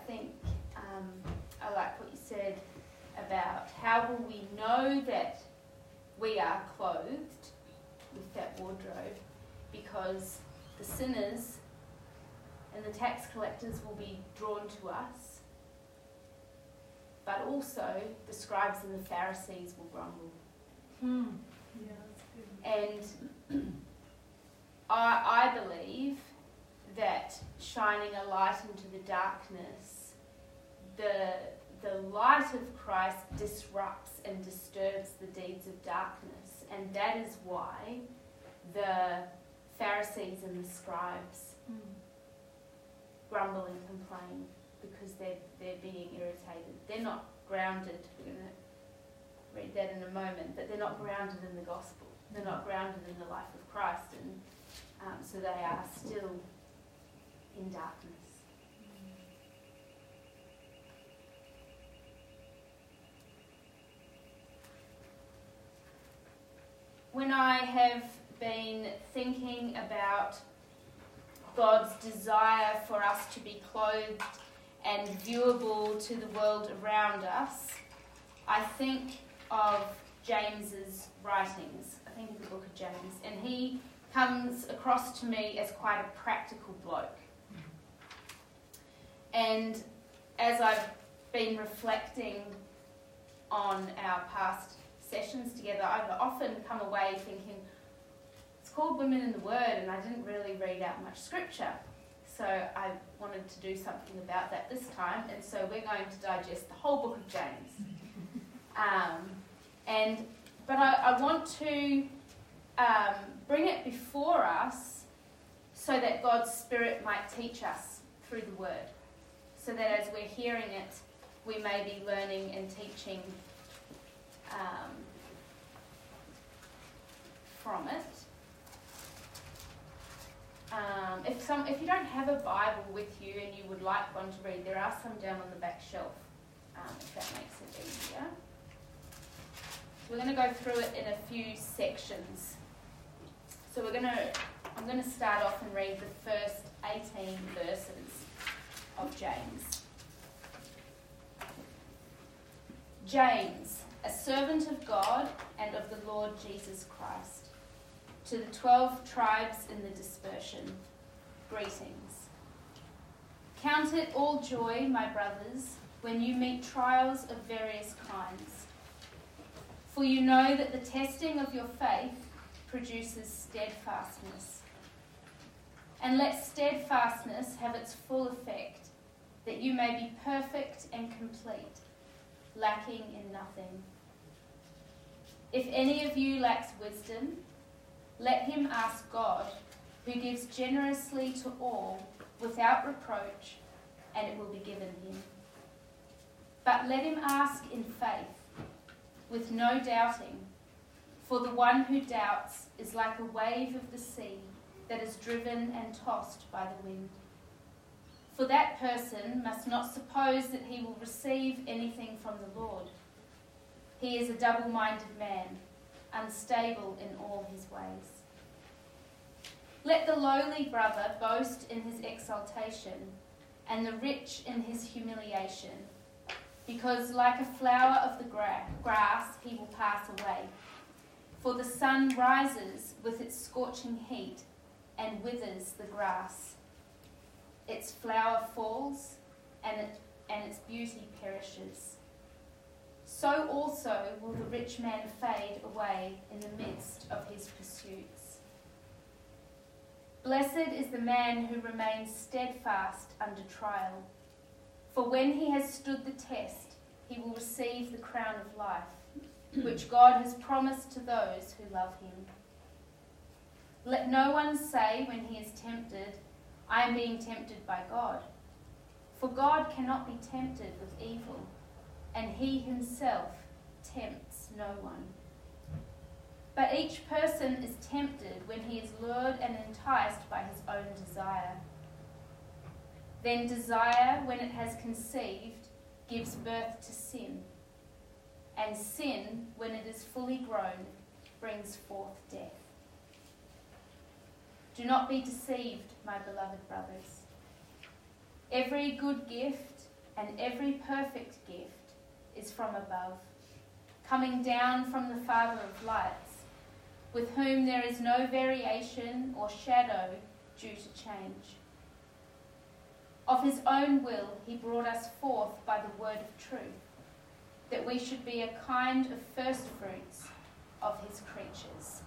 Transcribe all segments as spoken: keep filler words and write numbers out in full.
think um, I like what you said about how will we know that we are clothed with that wardrobe, because the sinners and the tax collectors will be drawn to us, but also the scribes and the Pharisees will grumble. Hmm. Yeah, that's good. And I, I believe that shining a light into the darkness, the the light of Christ disrupts and disturbs the deeds of darkness, and that is why the Pharisees and the scribes Hmm. grumble and complain, because they're they're being irritated. They're not grounded. We're going to read that in a moment, but they're not grounded in the gospel. They're not grounded in the life of Christ, and um, so they are still in darkness. When I have been thinking about God's desire for us to be clothed and viewable to the world around us, I think of James's writings. I think of the book of James, and he comes across to me as quite a practical bloke. And as I've been reflecting on our past sessions together, I've often come away thinking, it's called Women in the Word, and I didn't really read out much scripture. So I wanted to do something about that this time, and so we're going to digest the whole book of James. Um, and But I, I want to um, bring it before us so that God's Spirit might teach us through the Word, so that as we're hearing it, we may be learning and teaching um, from it. Um, if some, if you don't have a Bible with you and you would like one to read, there are some down on the back shelf, um, if that makes it easier. We're going to go through it in a few sections. So we're going to, I'm going to start off and read the first eighteen verses of James. James, a servant of God and of the Lord Jesus Christ, to the twelve tribes in the dispersion, greetings. Count it all joy, my brothers, when you meet trials of various kinds. For you know that the testing of your faith produces steadfastness. And let steadfastness have its full effect, that you may be perfect and complete, lacking in nothing. If any of you lacks wisdom, let him ask God, who gives generously to all without reproach, and it will be given him. But let him ask in faith, with no doubting, for the one who doubts is like a wave of the sea that is driven and tossed by the wind. For that person must not suppose that he will receive anything from the Lord. He is a double-minded man, unstable in all his ways. Let the lowly brother boast in his exaltation, and the rich in his humiliation, because like a flower of the gra- grass he will pass away. For the sun rises with its scorching heat and withers the grass. Its flower falls, and, it, and its beauty perishes. So also will the rich man fade away in the midst of his pursuits. Blessed is the man who remains steadfast under trial, for when he has stood the test, he will receive the crown of life, which God has promised to those who love him. Let no one say when he is tempted, I am being tempted by God. For God cannot be tempted with evil, and he himself tempts no one. But each person is tempted when he is lured and enticed by his own desire. Then desire, when it has conceived, gives birth to sin. And sin, when it is fully grown, brings forth death. Do not be deceived, my beloved brothers. Every good gift and every perfect gift is from above, coming down from the Father of lights, with whom there is no variation or shadow due to change. Of his own will he brought us forth by the word of truth, that we should be a kind of first fruits of his creatures.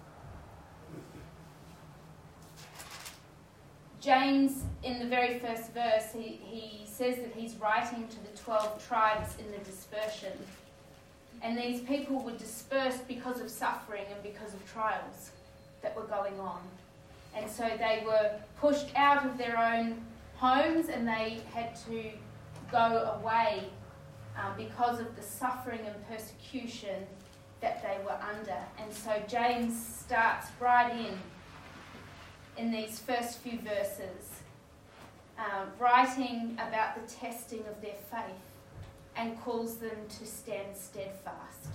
James, in the very first verse, he, he says that he's writing to the twelve tribes in the dispersion. And these people were dispersed because of suffering and because of trials that were going on. And so they were pushed out of their own homes and they had to go away um, because of the suffering and persecution that they were under. And so James starts right in, in these first few verses, uh, writing about the testing of their faith and calls them to stand steadfast.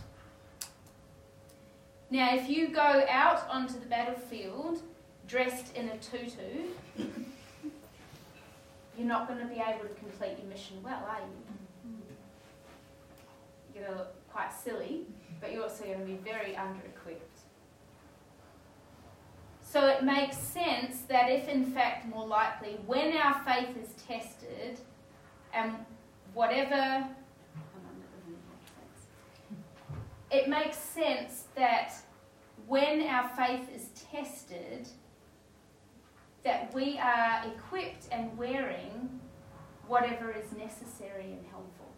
Now, if you go out onto the battlefield dressed in a tutu, you're not going to be able to complete your mission well, are you? You're going to look quite silly, but you're also going to be very under-equipped. So it makes sense that if, in fact, more likely, when our faith is tested, and whatever... It makes sense that when our faith is tested, that we are equipped and wearing whatever is necessary and helpful.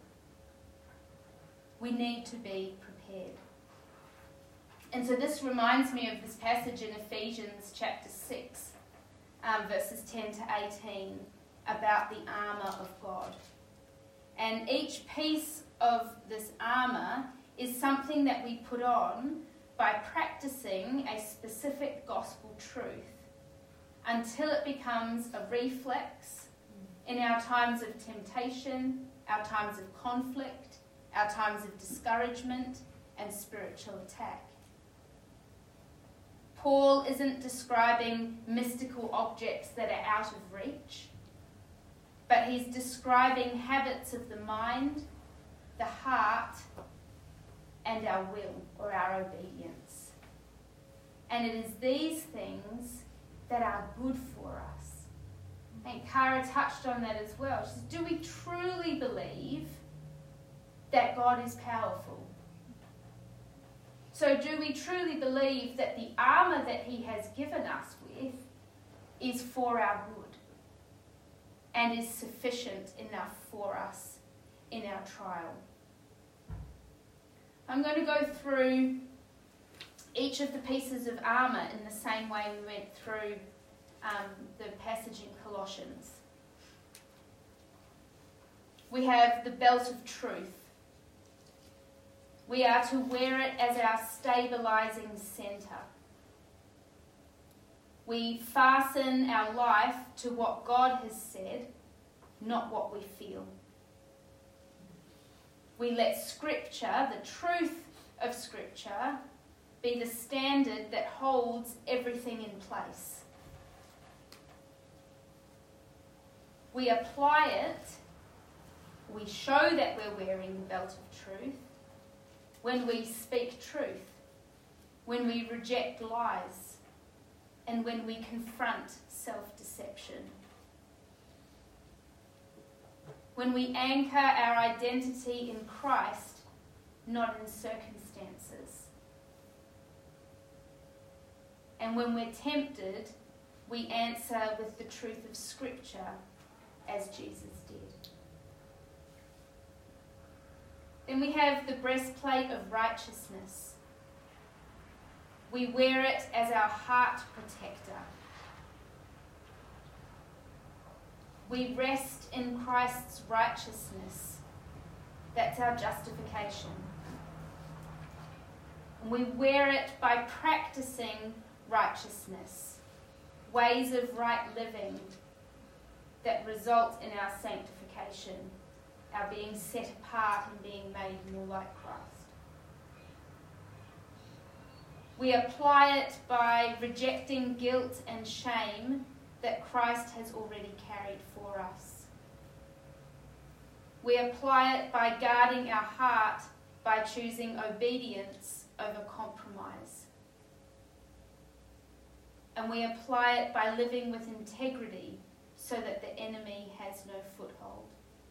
We need to be prepared. And so this reminds me of this passage in Ephesians chapter six, um, verses ten to eighteen, about the armour of God. And each piece of this armour is something that we put on by practicing a specific gospel truth until it becomes a reflex in our times of temptation, our times of conflict, our times of discouragement and spiritual attack. Paul isn't describing mystical objects that are out of reach, but he's describing habits of the mind, the heart, and our will, or our obedience. And it is these things that are good for us. And Kara touched on that as well. She says, do we truly believe that God is powerful? So do we truly believe that the armour that he has given us with is for our good and is sufficient enough for us in our trial? I'm going to go through each of the pieces of armour in the same way we went through um, the passage in Colossians. We have the belt of truth. We are to wear it as our stabilising centre. We fasten our life to what God has said, not what we feel. We let Scripture, the truth of Scripture, be the standard that holds everything in place. We apply it, we show that we're wearing the belt of truth when we speak truth, when we reject lies, and when we confront self-deception. When we anchor our identity in Christ, not in circumstances. And when we're tempted, we answer with the truth of Scripture, as Jesus did. Then we have the breastplate of righteousness. We wear it as our heart protector. We rest in Christ's righteousness. That's our justification. And we wear it by practicing righteousness, ways of right living that result in our sanctification, our being set apart and being made more like Christ. We apply it by rejecting guilt and shame that Christ has already carried for us. We apply it by guarding our heart by choosing obedience over compromise. And we apply it by living with integrity so that the enemy has no foothold.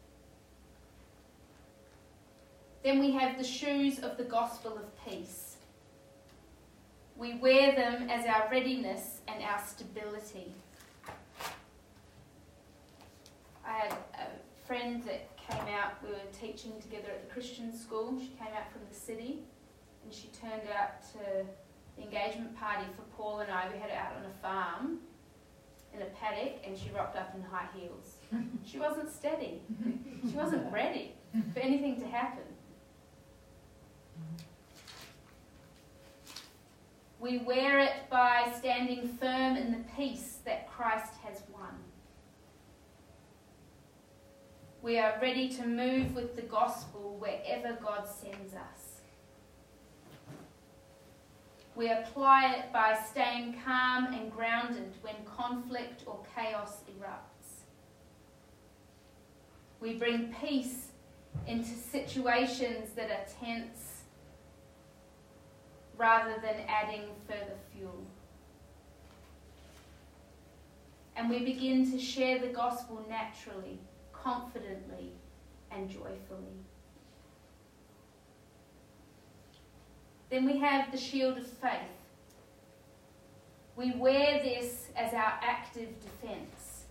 Then we have the shoes of the gospel of peace. We wear them as our readiness and our stability. I had a friend that came out, we were teaching together at the Christian school. She came out from the city and she turned out to the engagement party for Paul and I. We had it out on a farm in a paddock and she rocked up in high heels. She wasn't steady. She wasn't ready for anything to happen. We wear it by standing firm in the peace that Christ has won. We are ready to move with the gospel wherever God sends us. We apply it by staying calm and grounded when conflict or chaos erupts. We bring peace into situations that are tense rather than adding further fuel. And we begin to share the gospel naturally, confidently, and joyfully. Then we have the shield of faith. We wear this as our active defense.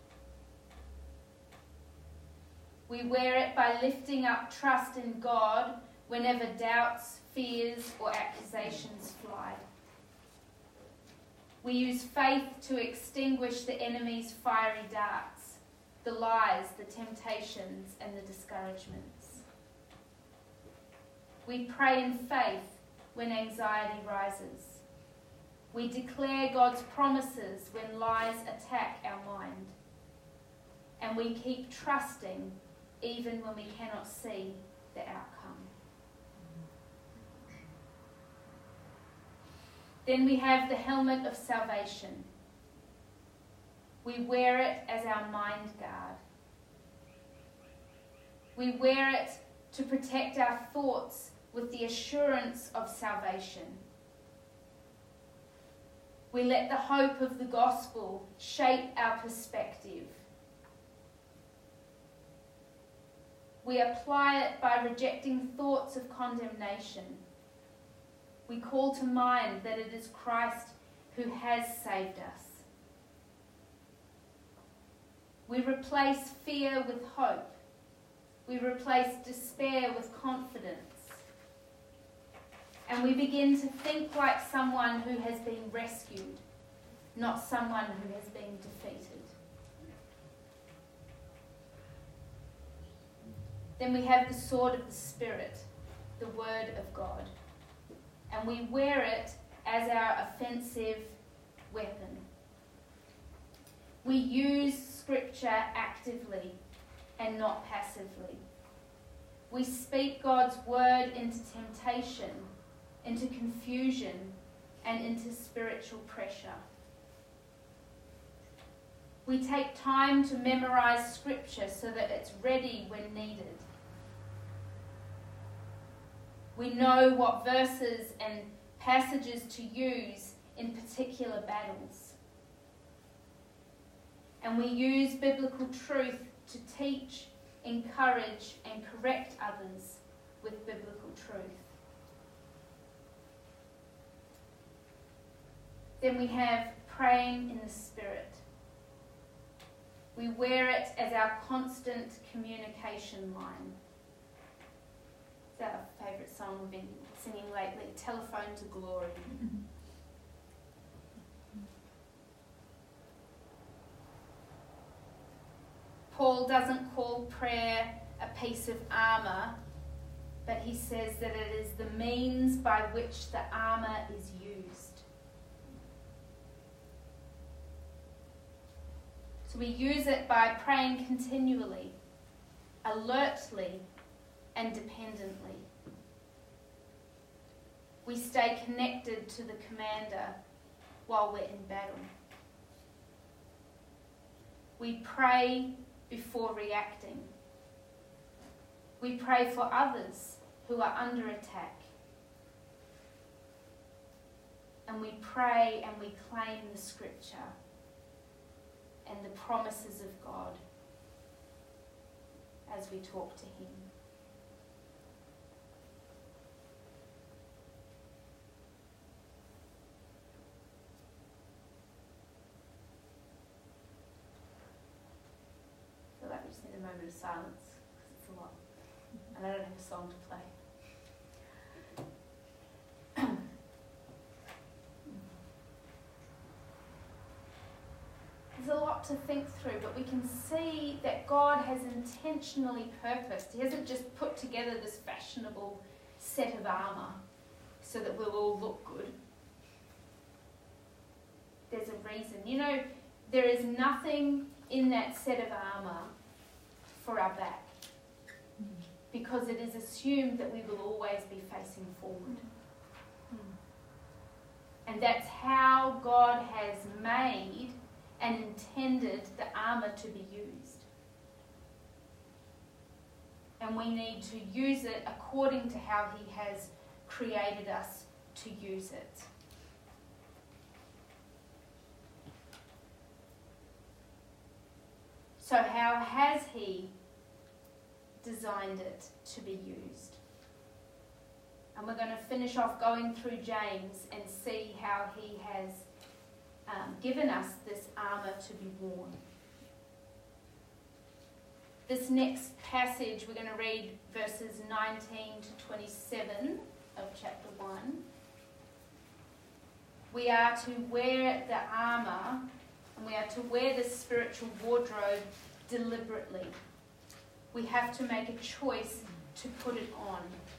We wear it by lifting up trust in God whenever doubts, fears, or accusations fly. We use faith to extinguish the enemy's fiery darts, the lies, the temptations, and the discouragements. We pray in faith when anxiety rises. We declare God's promises when lies attack our mind. And we keep trusting even when we cannot see the outcome. Then we have the helmet of salvation. We wear it as our mind guard. We wear it to protect our thoughts with the assurance of salvation. We let the hope of the gospel shape our perspective. We apply it by rejecting thoughts of condemnation. We call to mind that it is Christ who has saved us. We replace fear with hope. We replace despair with confidence. And we begin to think like someone who has been rescued, not someone who has been defeated. Then we have the sword of the Spirit, the Word of God. And we wear it as our offensive weapon. We use Scripture actively and not passively. We speak God's word into temptation, into confusion, and into spiritual pressure. We take time to memorize Scripture so that it's ready when needed. We know what verses and passages to use in particular battles. And we use biblical truth to teach, encourage, and correct others with biblical truth. Then we have praying in the Spirit. We wear it as our constant communication line. It's our favourite song we've been singing lately, Telephone to Glory. Paul doesn't call prayer a piece of armour, but he says that it is the means by which the armour is used. So we use it by praying continually, alertly, and dependently. We stay connected to the commander while we're in battle. We pray before reacting. We pray for others who are under attack. And we pray and we claim the scripture and the promises of God as we talk to him. I feel like we just need a moment of silence because it's a lot. And I don't have a song to play. There's a lot to think through, but we can see that God has intentionally purposed. He hasn't just put together this fashionable set of armour so that we'll all look good. There's a reason. You know, there is nothing in that set of armour for our back, because it is assumed that we will always be facing forward. And that's how God has made and intended the armour to be used. And we need to use it according to how he has created us to use it. So how has he designed it to be used? And we're going to finish off going through James and see how he has um, given us this armour to be worn. This next passage, we're going to read verses nineteen to twenty-seven of chapter one. We are to wear the armour, and we are to wear the spiritual wardrobe deliberately. We have to make a choice to put it on.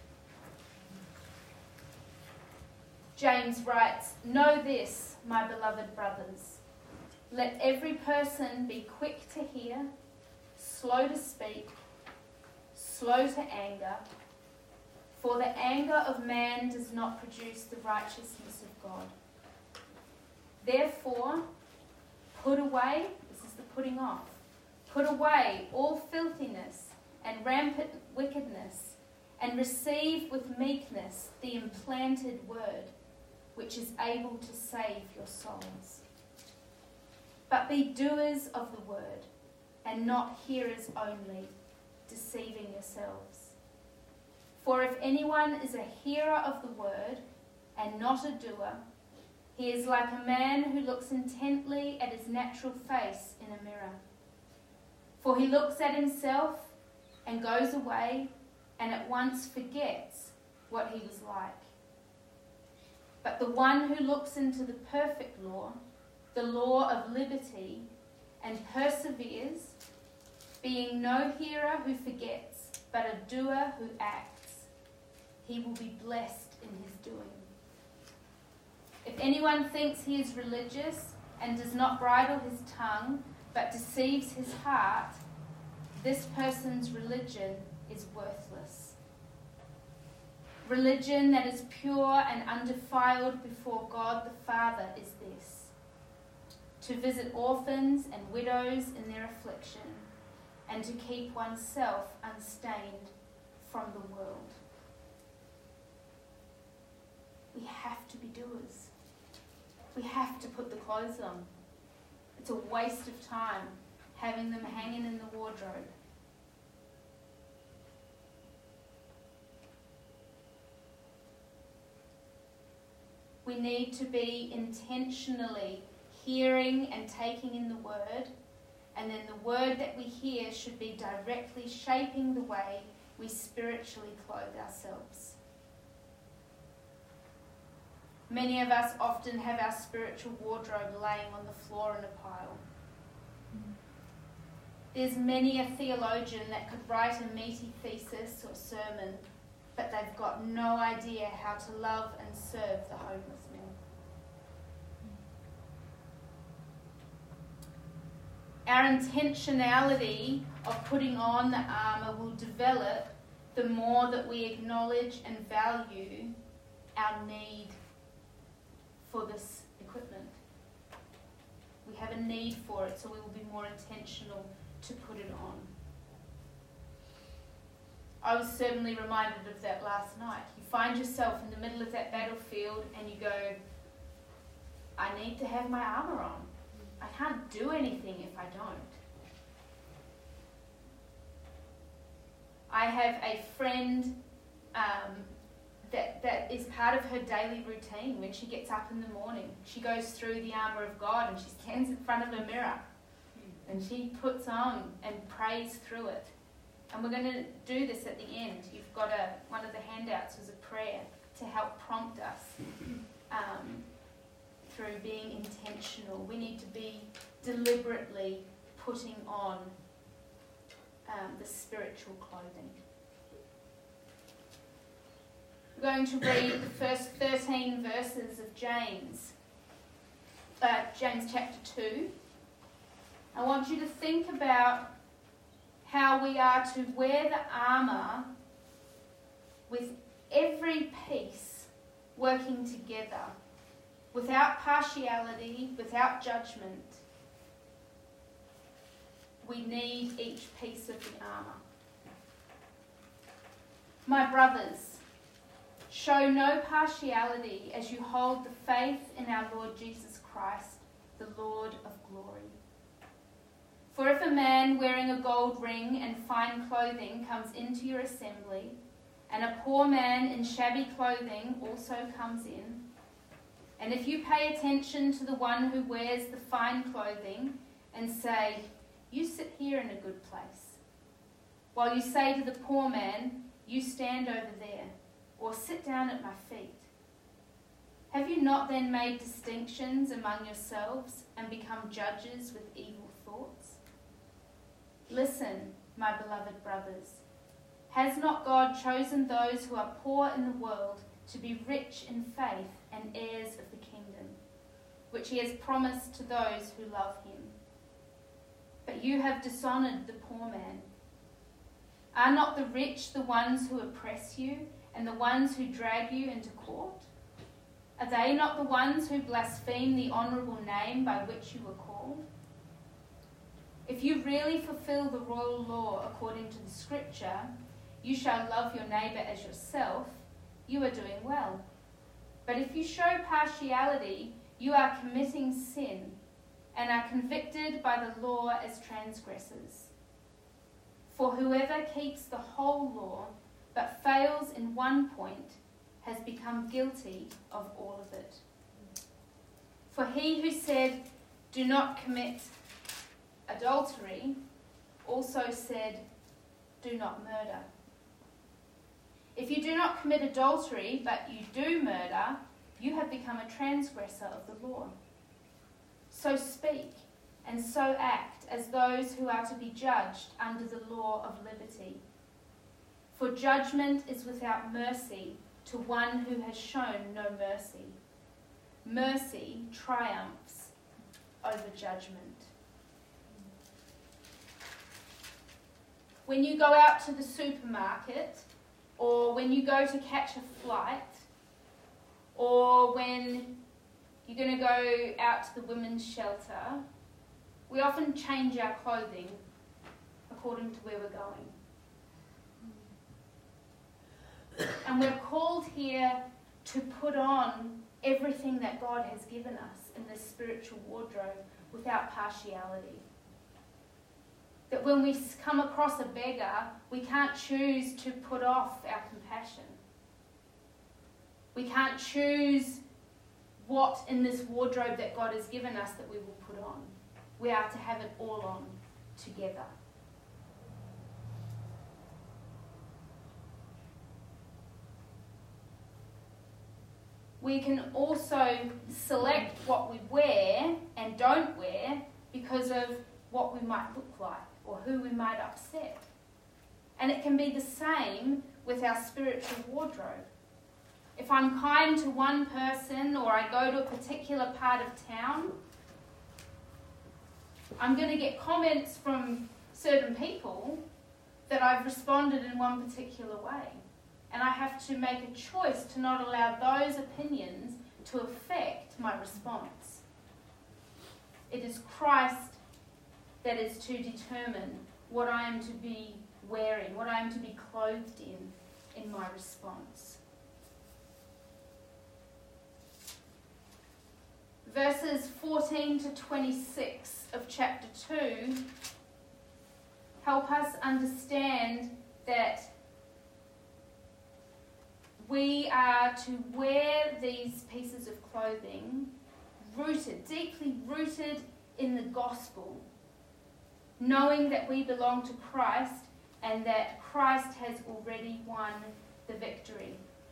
James writes, "Know this, my beloved brothers. Let every person be quick to hear, slow to speak, slow to anger, for the anger of man does not produce the righteousness of God. Therefore, put away," this is the putting off, "put away all filthiness and rampant wickedness, and receive with meekness the implanted word, which is able to save your souls. But be doers of the word, and not hearers only, deceiving yourselves. For if anyone is a hearer of the word, and not a doer, he is like a man who looks intently at his natural face in a mirror. For he looks at himself, and goes away, and at once forgets what he was like. But the one who looks into the perfect law, the law of liberty, and perseveres, being no hearer who forgets, but a doer who acts, he will be blessed in his doing. If anyone thinks he is religious and does not bridle his tongue, but deceives his heart, this person's religion is worthless. Religion that is pure and undefiled before God the Father is this: to visit orphans and widows in their affliction, and to keep oneself unstained from the world." We have to be doers. We have to put the clothes on. It's a waste of time having them hanging in the wardrobe. We need to be intentionally hearing and taking in the word, and then the word that we hear should be directly shaping the way we spiritually clothe ourselves. Many of us often have our spiritual wardrobe laying on the floor in a pile. There's many a theologian that could write a meaty thesis or sermon, but they've got no idea how to love and serve the homeless man. Our intentionality of putting on the armour will develop the more that we acknowledge and value our need for this equipment. We have a need for it, so we will be more intentional to put it on. I was certainly reminded of that last night. You find yourself in the middle of that battlefield and you go, I need to have my armour on. I can't do anything if I don't. I have a friend um, that, that is part of her daily routine. When she gets up in the morning, she goes through the armour of God and she stands in front of a mirror and she puts on and prays through it. And we're going to do this at the end. You've got a one of the handouts was a prayer to help prompt us um, through being intentional. We need to be deliberately putting on um, the spiritual clothing. We're going to read the first thirteen verses of James, uh, James chapter two. I want you to think about how we are to wear the armour with every piece working together, without partiality, without judgment. We need each piece of the armour. My brothers, show no partiality as you hold the faith in our Lord Jesus Christ, the Lord of glory. For if a man wearing a gold ring and fine clothing comes into your assembly, and a poor man in shabby clothing also comes in, and if you pay attention to the one who wears the fine clothing and say, you sit here in a good place, while you say to the poor man, you stand over there, or sit down at my feet, have you not then made distinctions among yourselves and become judges with evil thoughts? Listen, my beloved brothers, has not God chosen those who are poor in the world to be rich in faith and heirs of the kingdom, which he has promised to those who love him? But you have dishonoured the poor man. Are not the rich the ones who oppress you and the ones who drag you into court? Are they not the ones who blaspheme the honourable name by which you were called? If you really fulfill the royal law according to the scripture, you shall love your neighbour as yourself, you are doing well. But if you show partiality, you are committing sin and are convicted by the law as transgressors. For whoever keeps the whole law but fails in one point has become guilty of all of it. For he who said, do not commit adultery, also said, do not murder. If you do not commit adultery, but you do murder, you have become a transgressor of the law. So speak and so act as those who are to be judged under the law of liberty. For judgment is without mercy to one who has shown no mercy. Mercy triumphs over judgment. When you go out to the supermarket, or when you go to catch a flight, or when you're going to go out to the women's shelter, we often change our clothing according to where we're going. And we're called here to put on everything that God has given us in this spiritual wardrobe without partiality. That when we come across a beggar, we can't choose to put off our compassion. We can't choose what in this wardrobe that God has given us that we will put on. We are to have it all on together. We can also select what we wear and don't wear because of what we might look like or who we might upset. And it can be the same with our spiritual wardrobe. If I'm kind to one person or I go to a particular part of town, I'm going to get comments from certain people that I've responded in one particular way. And I have to make a choice to not allow those opinions to affect my response. It is Christ that is to determine what I am to be wearing, what I am to be clothed in, in my response. Verses fourteen to twenty-six of chapter two help us understand that we are to wear these pieces of clothing rooted, deeply rooted in the gospel, knowing that we belong to Christ and that Christ has already won the victory.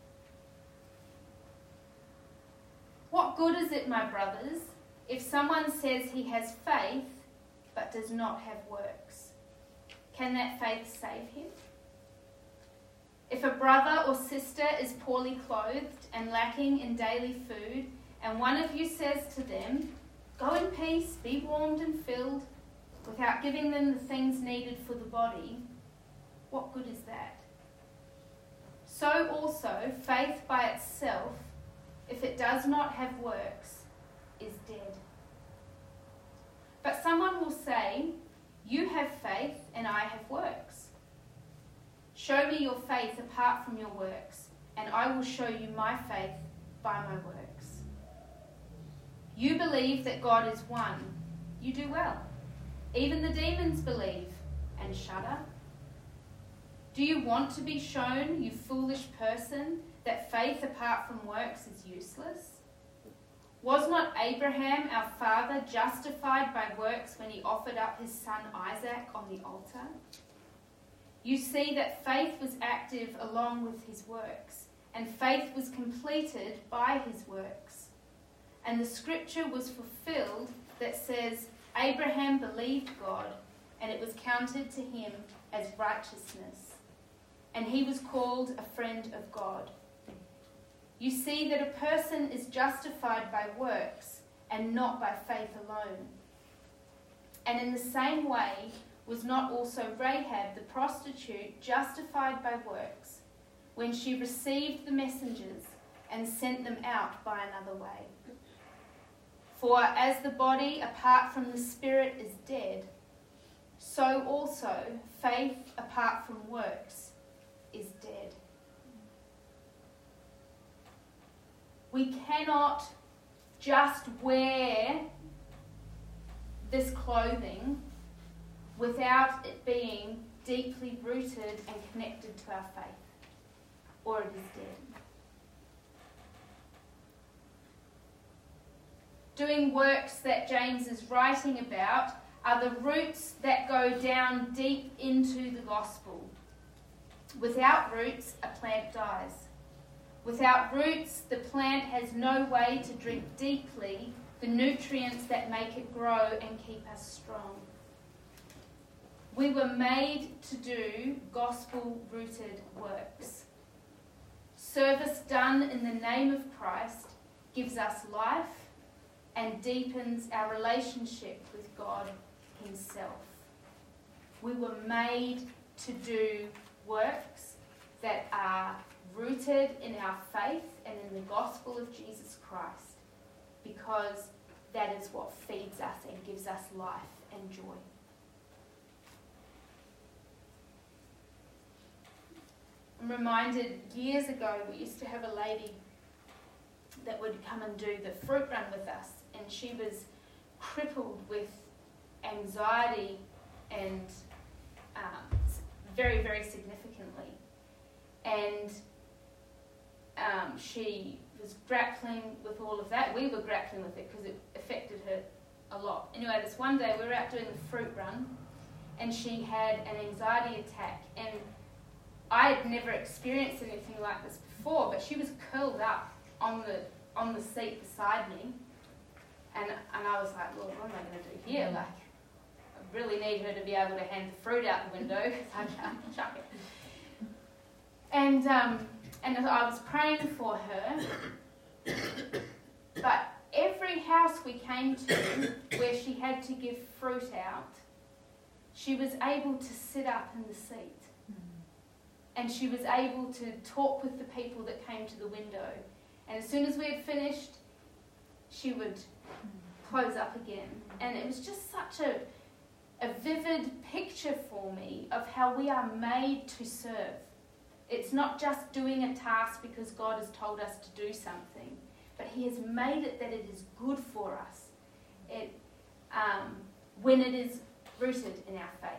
What good is it, my brothers, if someone says he has faith but does not have works? Can that faith save him? If a brother or sister is poorly clothed and lacking in daily food, and one of you says to them, "Go in peace, be warmed and filled," without giving them the things needed for the body, what good is that? So also, faith by itself, if it does not have works, is dead. But someone will say, "You have faith and I have works. Show me your faith apart from your works, and I will show you my faith by my works." You believe that God is one. You do well. Even the demons believe and shudder. Do you want to be shown, you foolish person, that faith apart from works is useless? Was not Abraham, our father, justified by works when he offered up his son Isaac on the altar? You see that faith was active along with his works, and faith was completed by his works. And the scripture was fulfilled that says, Abraham believed God, and it was counted to him as righteousness. And he was called a friend of God. You see that a person is justified by works and not by faith alone. And in the same way, was not also Rahab the prostitute justified by works when she received the messengers and sent them out by another way? For as the body apart from the spirit is dead, so also faith apart from works is dead. We cannot just wear this clothing without it being deeply rooted and connected to our faith, or it is dead. Doing works that James is writing about are the roots that go down deep into the gospel. Without roots, a plant dies. Without roots, the plant has no way to drink deeply the nutrients that make it grow and keep us strong. We were made to do gospel-rooted works. Service done in the name of Christ gives us life and deepens our relationship with God himself. We were made to do works that are rooted in our faith and in the gospel of Jesus Christ, because that is what feeds us and gives us life and joy. I'm reminded years ago we used to have a lady that would come and do the fruit run with us, and she was crippled with anxiety and um, very, very significantly. And um, she was grappling with all of that. We were grappling with it because it affected her a lot. Anyway, this one day we were out doing the fruit run, and she had an anxiety attack, and I had never experienced anything like this before, but she was curled up on the on the seat beside me, and and I was like, Lord, what am I going to do here? Like, I really need her to be able to hand the fruit out the window because I can't chuck it. And um, and I was praying for her, but every house we came to where she had to give fruit out, she was able to sit up in the seat. And she was able to talk with the people that came to the window. And as soon as we had finished, she would close up again. And it was just such a, a vivid picture for for me of how we are made to serve. It's not just doing a task because God has told us to do something, but he has made it that it is good for us it, um, when it is rooted in our faith.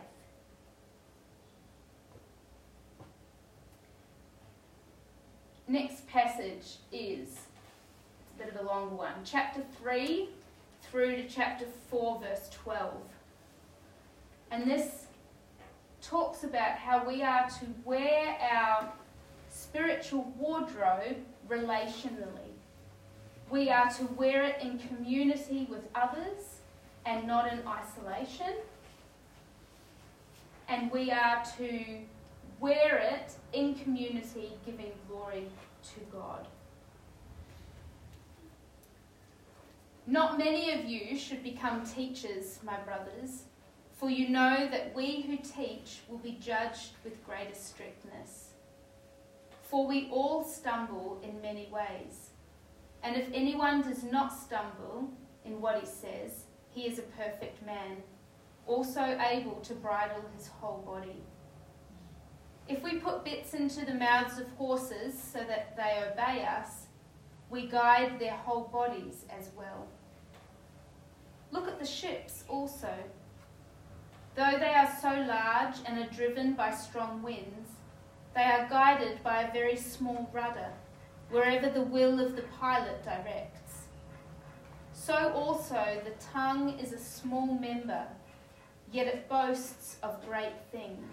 Next passage is a bit of a longer one. Chapter three through to chapter four, verse twelve. And this talks about how we are to wear our spiritual wardrobe relationally. We are to wear it in community with others and not in isolation. And we are to wear it in community, giving glory to God. Not many of you should become teachers, my brothers, for you know that we who teach will be judged with greater strictness. For we all stumble in many ways. And if anyone does not stumble in what he says, he is a perfect man, also able to bridle his whole body. If we put bits into the mouths of horses so that they obey us, we guide their whole bodies as well. Look at the ships also. Though they are so large and are driven by strong winds, they are guided by a very small rudder, wherever the will of the pilot directs. So also the tongue is a small member, yet it boasts of great things.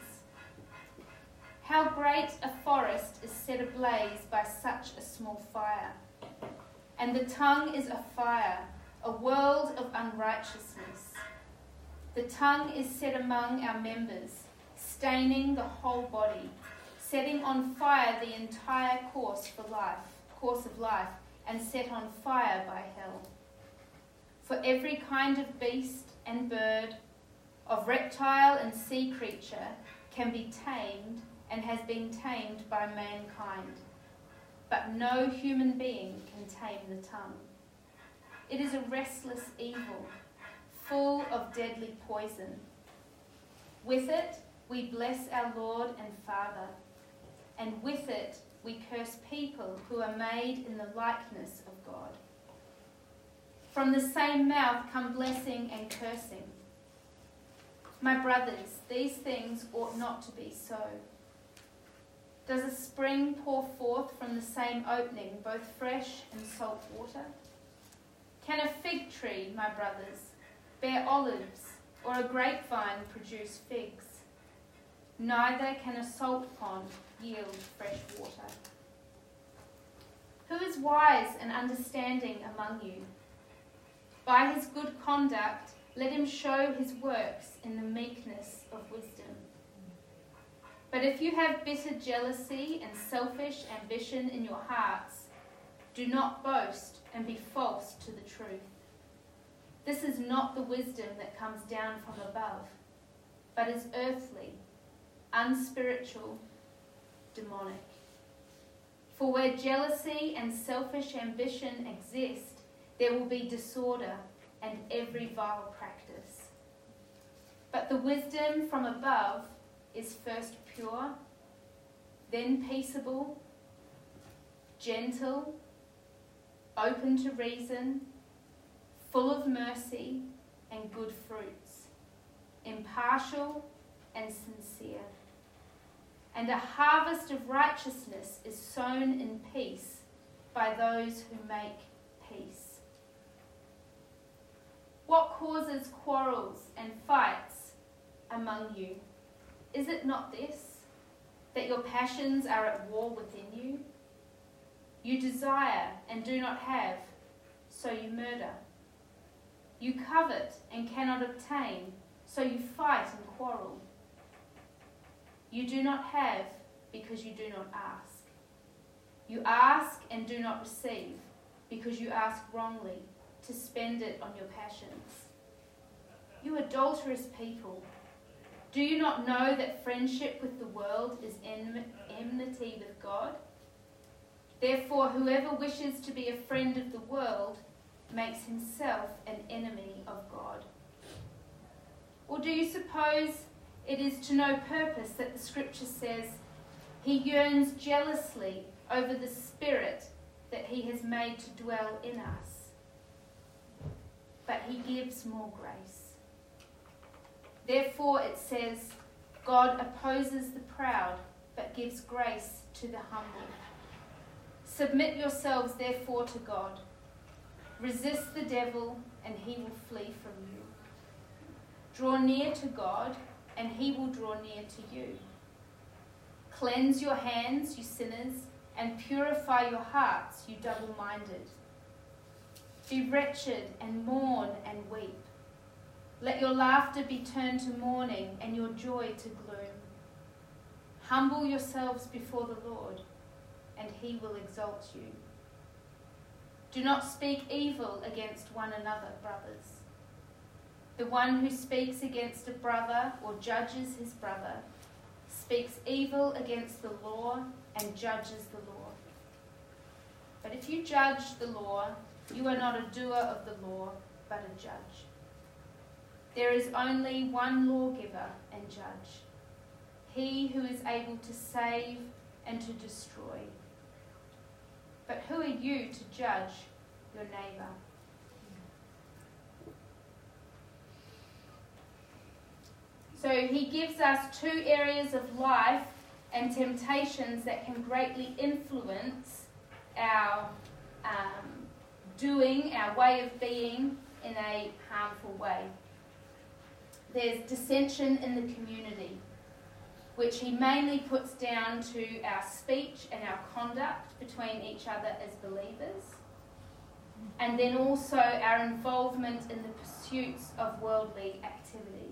How great a forest is set ablaze by such a small fire. And the tongue is a fire, a world of unrighteousness. The tongue is set among our members, staining the whole body, setting on fire the entire course for life, course of life, and set on fire by hell. For every kind of beast and bird, of reptile and sea creature, can be tamed and has been tamed by mankind. But no human being can tame the tongue. It is a restless evil, full of deadly poison. With it we bless our Lord and Father, and with it we curse people who are made in the likeness of God. From the same mouth come blessing and cursing. My brothers, these things ought not to be so. Does a spring pour forth from the same opening both fresh and salt water? Can a fig tree, my brothers, bear olives, or a grapevine produce figs? Neither can a salt pond yield fresh water. Who is wise and understanding among you? By his good conduct, let him show his works in the meekness of wisdom. But if you have bitter jealousy and selfish ambition in your hearts, do not boast and be false to the truth. This is not the wisdom that comes down from above, but is earthly, unspiritual, demonic. For where jealousy and selfish ambition exist, there will be disorder and every vile practice. But the wisdom from above is first pure, then peaceable, gentle, open to reason, full of mercy and good fruits, impartial and sincere. And a harvest of righteousness is sown in peace by those who make peace. What causes quarrels and fights among you? Is it not this, that your passions are at war within you? You desire and do not have, so you murder. You covet and cannot obtain, so you fight and quarrel. You do not have because you do not ask. You ask and do not receive because you ask wrongly, to spend it on your passions. You adulterous people, do you not know that friendship with the world is enmity with God? Therefore, whoever wishes to be a friend of the world makes himself an enemy of God. Or do you suppose It is to no purpose that the scripture says, he yearns jealously over the Spirit that he has made to dwell in us. But he gives more grace. Therefore it says, God opposes the proud, but gives grace to the humble. Submit yourselves therefore to God. Resist the devil, and he will flee from you. Draw near to God, and he will draw near to you. Cleanse your hands, you sinners, and purify your hearts, you double-minded. Be wretched and mourn and weep. Let your laughter be turned to mourning and your joy to gloom. Humble yourselves before the Lord, and he will exalt you. Do not speak evil against one another, brothers. The one who speaks against a brother or judges his brother speaks evil against the law and judges the law. But if you judge the law, you are not a doer of the law, but a judge. There is only one lawgiver and judge, he who is able to save and to destroy. But who are you to judge your neighbour? So he gives us two areas of life and temptations that can greatly influence our um, doing, our way of being in a harmful way. There's dissension in the community, which he mainly puts down to our speech and our conduct between each other as believers, and then also our involvement in the pursuits of worldly activities.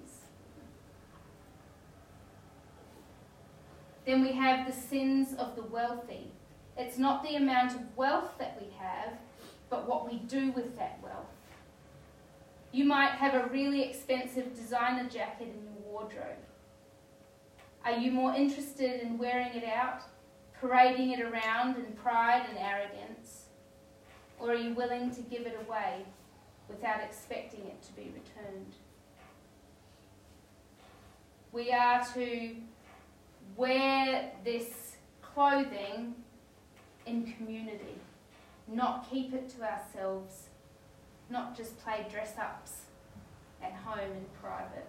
Then we have the sins of the wealthy. It's not the amount of wealth that we have, but what we do with that wealth. You might have a really expensive designer jacket in your wardrobe. Are you more interested in wearing it out, parading it around in pride and arrogance? Or are you willing to give it away without expecting it to be returned? We are to wear this clothing in community, not keep it to ourselves, not just play dress-ups at home in private.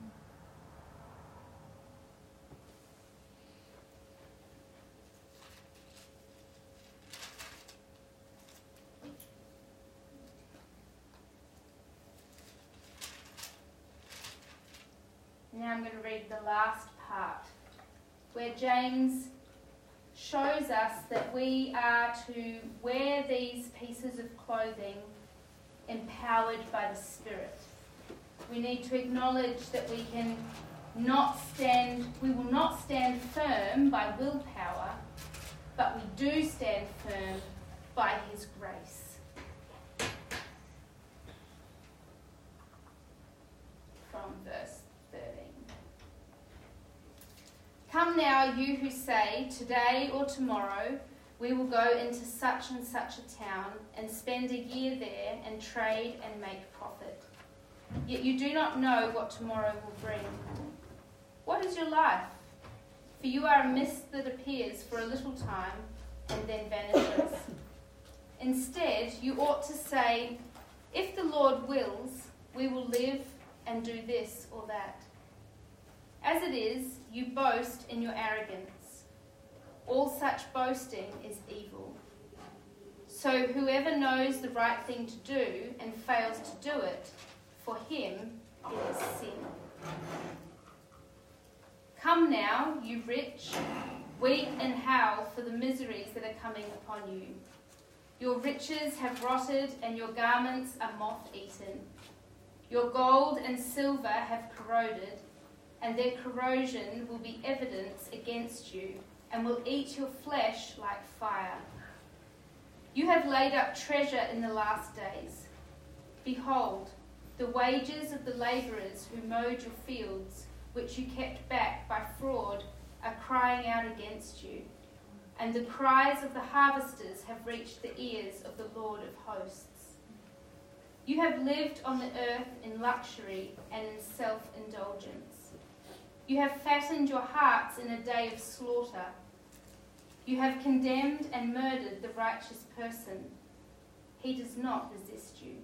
Now I'm going to read the last part, where James shows us that we are to wear these pieces of clothing empowered by the Spirit. We need to acknowledge that we can not stand, we will not stand firm by willpower, but we do stand firm by his grace. From verse thirteen. Come now, you who say, today or tomorrow we will go into such and such a town and spend a year there and trade and make profit. Yet you do not know what tomorrow will bring. What is your life? For you are a mist that appears for a little time and then vanishes. Instead, you ought to say, if the Lord wills, we will live and do this or that. As it is, you boast in your arrogance. All such boasting is evil. So whoever knows the right thing to do and fails to do it, for him it is sin. Come now, you rich, weep and howl for the miseries that are coming upon you. Your riches have rotted and your garments are moth-eaten. Your gold and silver have corroded, and their corrosion will be evidence against you, and will eat your flesh like fire. You have laid up treasure in the last days. Behold, the wages of the labourers who mowed your fields, which you kept back by fraud, are crying out against you, and the cries of the harvesters have reached the ears of the Lord of hosts. You have lived on the earth in luxury and in self-indulgence. You have fattened your hearts in a day of slaughter. You have condemned and murdered the righteous person. He does not resist you.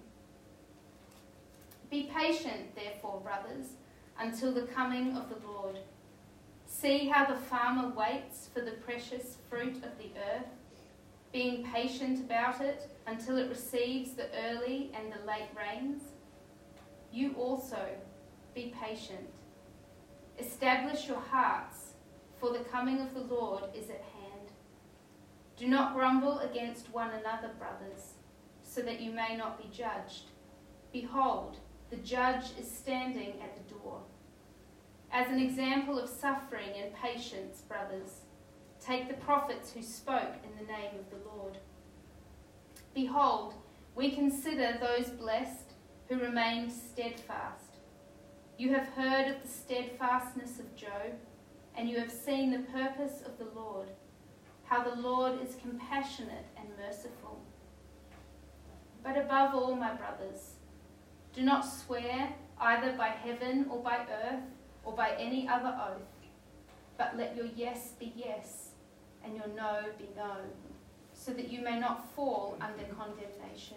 Be patient, therefore, brothers, until the coming of the Lord. See how the farmer waits for the precious fruit of the earth, being patient about it until it receives the early and the late rains. You also be patient. Establish your hearts, for the coming of the Lord is at hand. Do not grumble against one another, brothers, so that you may not be judged. Behold, the judge is standing at the door. As an example of suffering and patience, brothers, take the prophets who spoke in the name of the Lord. Behold, we consider those blessed who remained steadfast. You have heard of the steadfastness of Job, and you have seen the purpose of the Lord, how the Lord is compassionate and merciful. But above all, my brothers, do not swear either by heaven or by earth or by any other oath, but let your yes be yes and your no be no, so that you may not fall under condemnation.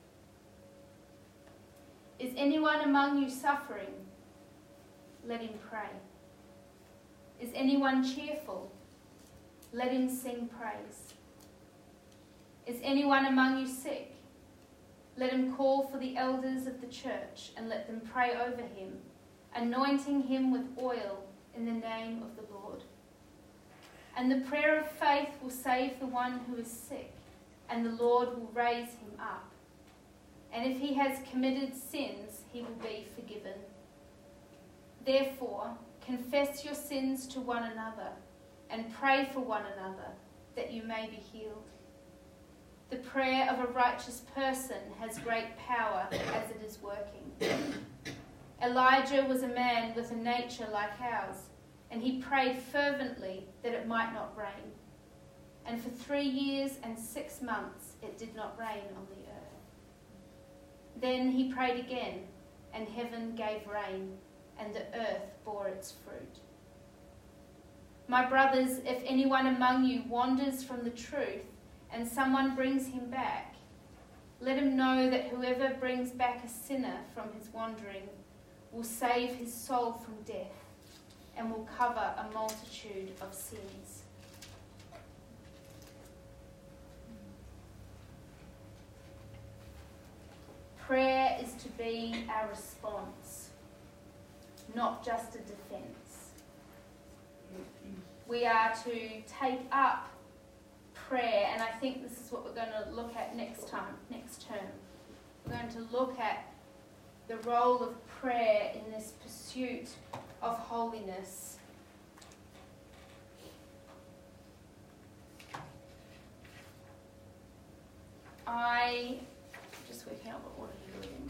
Is anyone among you suffering? Let him pray. Is anyone cheerful? Let him sing praise. Is anyone among you sick? Let him call for the elders of the church and let them pray over him, anointing him with oil in the name of the Lord. And the prayer of faith will save the one who is sick, and the Lord will raise him up. And if he has committed sins, he will be forgiven. Therefore, confess your sins to one another and pray for one another that you may be healed. The prayer of a righteous person has great power as it is working. Elijah was a man with a nature like ours, and he prayed fervently that it might not rain. And for three years and six months it did not rain on the earth. Then he prayed again, and heaven gave rain, and the earth bore its fruit. My brothers, if anyone among you wanders from the truth, and someone brings him back, let him know that whoever brings back a sinner from his wandering will save his soul from death and will cover a multitude of sins. Prayer is to be our response, not just a defense. We are to take up prayer, and I think this is what we're going to look at next time, next term. We're going to look at the role of prayer in this pursuit of holiness. I just working out what order you're in.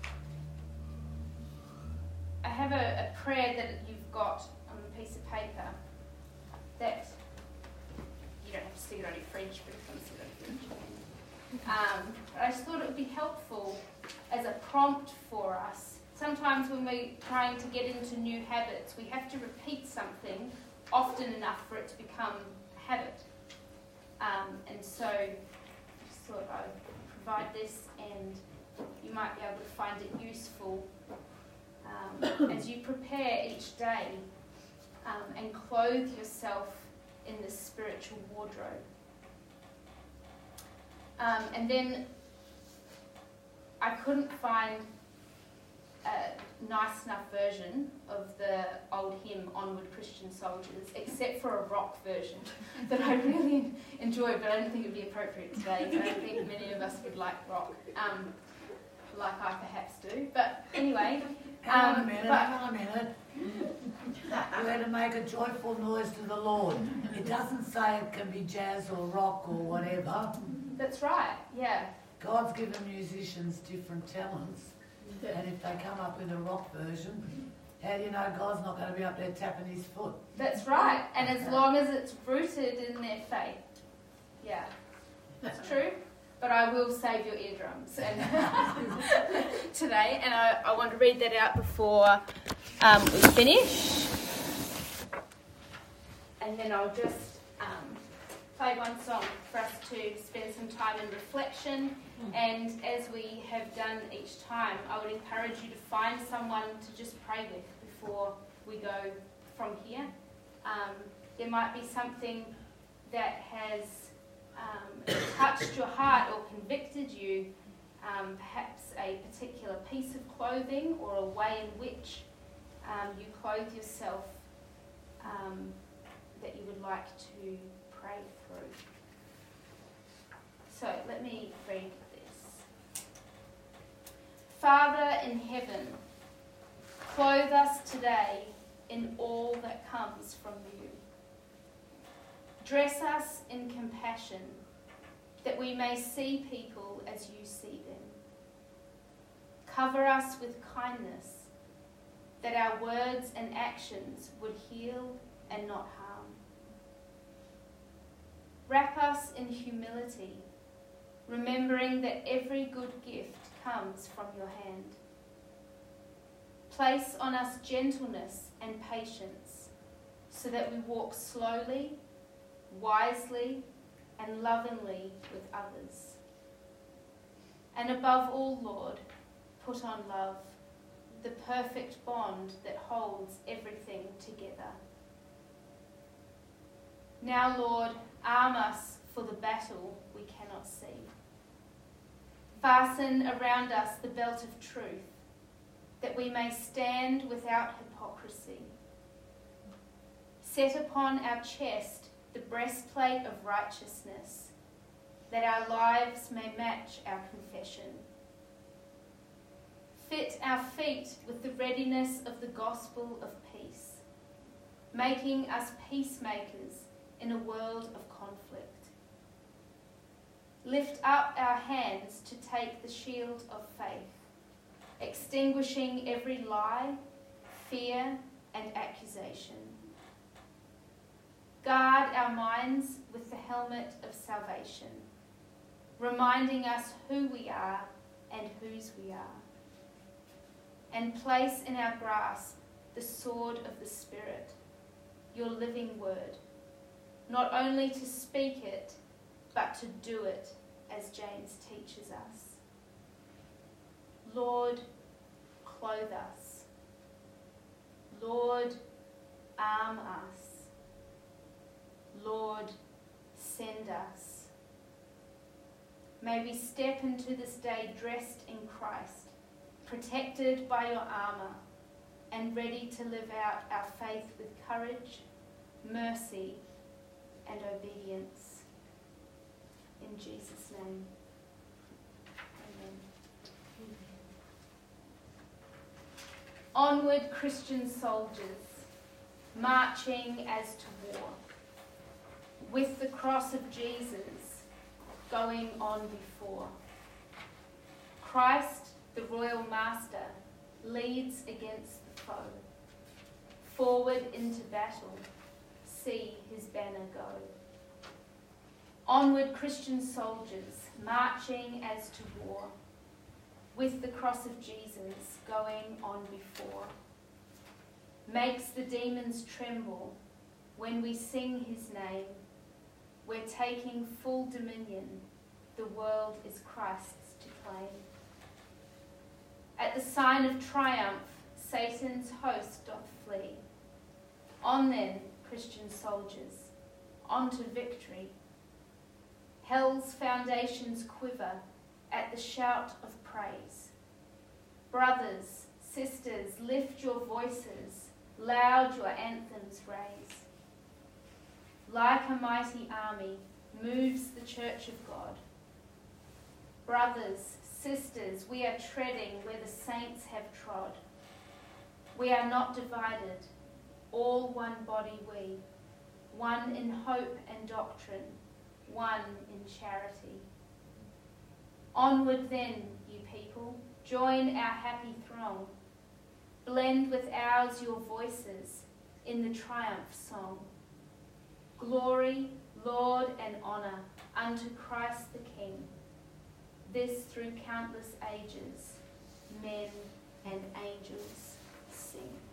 I have a, a prayer that you've got on a piece of paper that you don't have to stick it on your fridge, but if you want to stick it on your fridge, you can. Um, but I just thought it would be helpful as a prompt for us. Sometimes when we're trying to get into new habits, we have to repeat something often enough for it to become a habit. Um, and so I just thought I would provide this, and you might be able to find it useful um, as you prepare each day um, and clothe yourself in the spiritual wardrobe. Um, and then I couldn't find a nice enough version of the old hymn, Onward Christian Soldiers, except for a rock version that I really enjoyed, but I don't think it would be appropriate today. I don't think many of us would like rock, um, like I perhaps do. But anyway... Hang on um, a minute, but, hang on a minute. We're to make a joyful noise to the Lord. It doesn't say it can be jazz or rock or whatever. That's right, yeah. God's given musicians different talents, and if they come up with a rock version, how do you know God's not going to be up there tapping his foot? That's right, and as long as it's rooted in their faith. Yeah, that's true. But I will save your eardrums and today, and I, I want to read that out before um, we finish. and then I'll just um, play one song for us to spend some time in reflection. And as we have done each time, I would encourage you to find someone to just pray with before we go from here. Um, there might be something that has um, touched your heart or convicted you, um, perhaps a particular piece of clothing or a way in which um, you clothe yourself um, that you would like to pray through. So let me read this. Father in heaven, clothe us today in all that comes from you. Dress us in compassion, that we may see people as you see them. Cover us with kindness, that our words and actions would heal and not harm. Wrap us in humility, remembering that every good gift comes from your hand. Place on us gentleness and patience, so that we walk slowly, wisely, and lovingly with others. And above all, Lord, put on love, the perfect bond that holds everything together. Now, Lord, arm us for the battle we cannot see. Fasten around us the belt of truth, that we may stand without hypocrisy. Set upon our chest the breastplate of righteousness, that our lives may match our confession. Fit our feet with the readiness of the gospel of peace, making us peacemakers in a world of conflict. Lift up our hands to take the shield of faith, extinguishing every lie, fear, and accusation. Guard our minds with the helmet of salvation, reminding us who we are and whose we are. And place in our grasp the sword of the Spirit, your living word, not only to speak it, but to do it, as James teaches us. Lord, clothe us. Lord, arm us. Lord, send us. May we step into this day dressed in Christ, protected by your armour, and ready to live out our faith with courage, mercy, and obedience. In Jesus' name, amen. Onward, Christian soldiers, marching as to war, with the cross of Jesus going on before. Christ, the royal master, leads against the foe. Forward into battle, see his banner go. Onward, Christian soldiers, marching as to war, with the cross of Jesus going on before. Makes the demons tremble when we sing his name. We're taking full dominion, the world is Christ's to claim. At the sign of triumph, Satan's host doth flee. On then, Christian soldiers, on to victory. Hell's foundations quiver at the shout of praise. Brothers, sisters, lift your voices, loud your anthems raise. Like a mighty army moves the church of God. Brothers, sisters, we are treading where the saints have trod. We are not divided, all one body we, one in hope and doctrine, one in charity. Onward then, you people, join our happy throng. Blend with ours your voices in the triumph song. Glory, Lord, and honour unto Christ the King. This through countless ages, men and angels sing.